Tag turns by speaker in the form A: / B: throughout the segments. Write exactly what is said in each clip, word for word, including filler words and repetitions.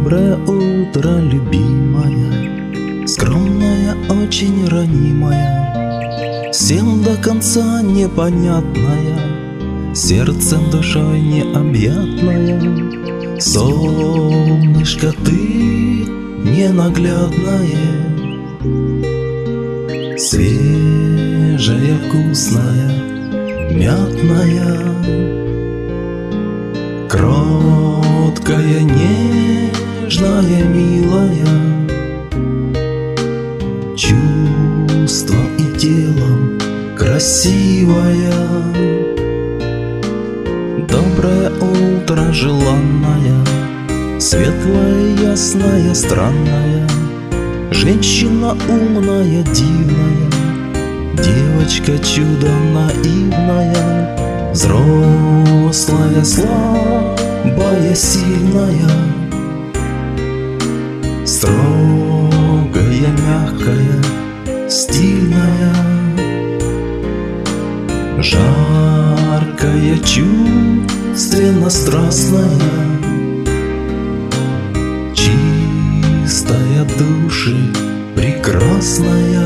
A: Доброе утро, любимая, скромная, очень ранимая, всем до конца непонятная, сердцем, душой необъятная. Солнышко, ты ненаглядное, свежая, вкусная, мятная, кроткая, нежная, милая, чувства и телом красивая. Доброе утро, желанная, светлая, ясная, странная, женщина умная, дивная, девочка чудо наивная, взрослая, слабая, сильная, строгая, мягкая, стильная, жаркая, чувственно страстная, чистая души, прекрасная.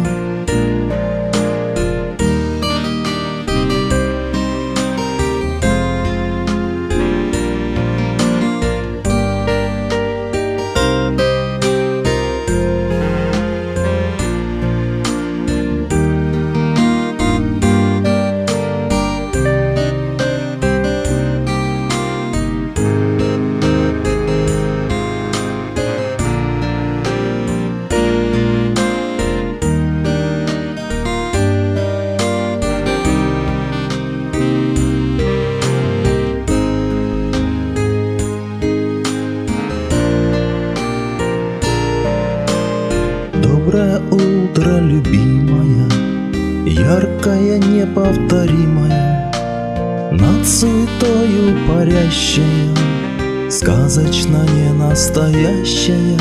A: Доброе утро, любимая, яркая, неповторимая, над суетою парящая, сказочно не настоящая,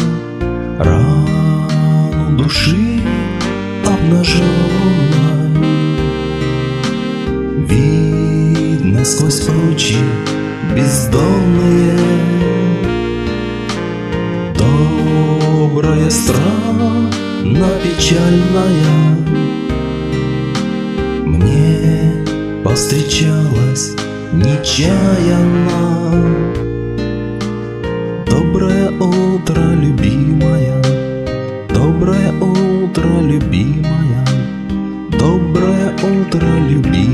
A: рану души обнаженной видно сквозь тучи бездонные. Добрая страна печальная мне повстречалась нечаянно. Доброе утро, любимая, доброе утро, любимая, доброе утро, любимая.